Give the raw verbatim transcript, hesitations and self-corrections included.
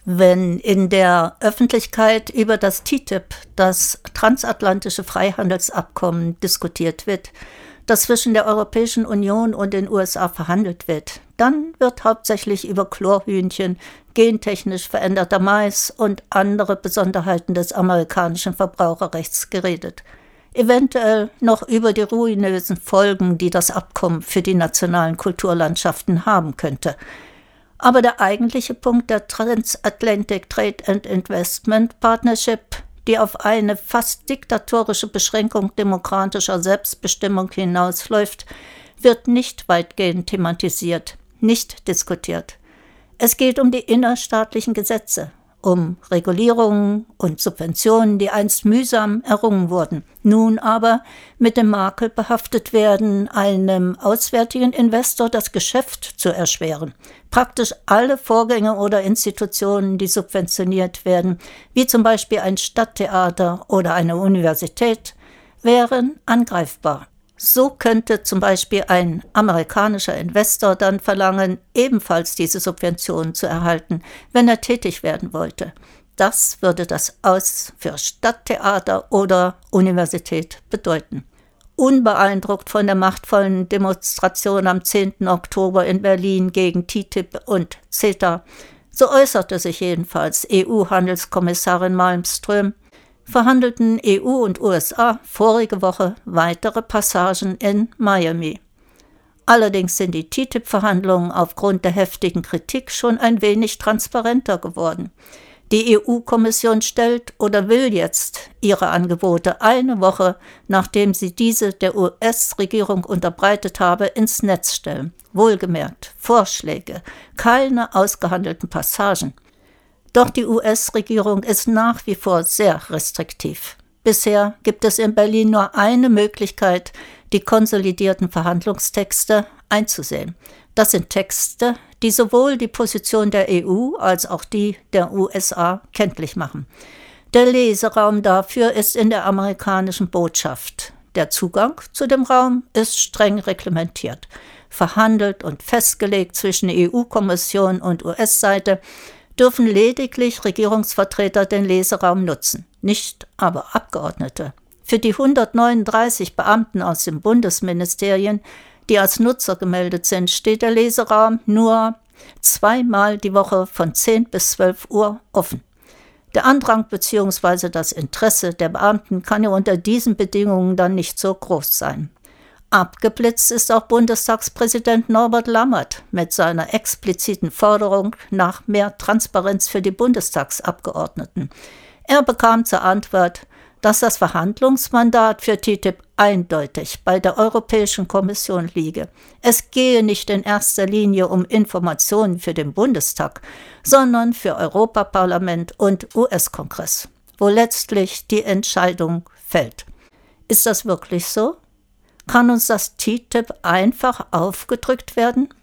Wenn in der Öffentlichkeit über das T T I P, das transatlantische Freihandelsabkommen, diskutiert wird, das zwischen der Europäischen Union und den U S A verhandelt wird, dann wird hauptsächlich über Chlorhühnchen, gentechnisch veränderter Mais und andere Besonderheiten des amerikanischen Verbraucherrechts geredet. Eventuell noch über die ruinösen Folgen, die das Abkommen für die nationalen Kulturlandschaften haben könnte. Aber der eigentliche Punkt der Transatlantic Trade and Investment Partnership, die auf eine fast diktatorische Beschränkung demokratischer Selbstbestimmung hinausläuft, wird nicht weitgehend thematisiert, nicht diskutiert. Es geht um die innerstaatlichen Gesetze, um Regulierungen und Subventionen, die einst mühsam errungen wurden, nun aber mit dem Makel behaftet werden, einem auswärtigen Investor das Geschäft zu erschweren. Praktisch alle Vorgänge oder Institutionen, die subventioniert werden, wie zum Beispiel ein Stadttheater oder eine Universität, wären angreifbar. So könnte zum Beispiel ein amerikanischer Investor dann verlangen, ebenfalls diese Subventionen zu erhalten, wenn er tätig werden wollte. Das würde das Aus für Stadttheater oder Universität bedeuten. Unbeeindruckt von der machtvollen Demonstration am zehnten Oktober in Berlin gegen T T I P und CETA, so äußerte sich jedenfalls E U-Handelskommissarin Malmström, verhandelten E U und U S A vorige Woche weitere Passagen in Miami. Allerdings sind die T T I P-Verhandlungen aufgrund der heftigen Kritik schon ein wenig transparenter geworden. Die E U-Kommission stellt oder will jetzt ihre Angebote eine Woche, nachdem sie diese der U S-Regierung unterbreitet habe, ins Netz stellen. Wohlgemerkt, Vorschläge, keine ausgehandelten Passagen. Doch die U S-Regierung ist nach wie vor sehr restriktiv. Bisher gibt es in Berlin nur eine Möglichkeit, die konsolidierten Verhandlungstexte einzusehen. Das sind Texte, die sowohl die Position der E U als auch die der U S A kenntlich machen. Der Leseraum dafür ist in der amerikanischen Botschaft. Der Zugang zu dem Raum ist streng reglementiert. Verhandelt und festgelegt zwischen E U-Kommission und U S-Seite dürfen lediglich Regierungsvertreter den Leseraum nutzen, nicht aber Abgeordnete. Für die hundertneununddreißig Beamten aus den Bundesministerien, die als Nutzer gemeldet sind, steht der Leseraum nur zweimal die Woche von zehn bis zwölf Uhr offen. Der Andrang bzw. das Interesse der Beamten kann ja unter diesen Bedingungen dann nicht so groß sein. Abgeblitzt ist auch Bundestagspräsident Norbert Lammert mit seiner expliziten Forderung nach mehr Transparenz für die Bundestagsabgeordneten. Er bekam zur Antwort, dass das Verhandlungsmandat für T T I P eindeutig bei der Europäischen Kommission liege. Es gehe nicht in erster Linie um Informationen für den Bundestag, sondern für Europaparlament und U S-Kongress, wo letztlich die Entscheidung fällt. Ist das wirklich so? Kann uns das T T I P einfach aufgedrückt werden?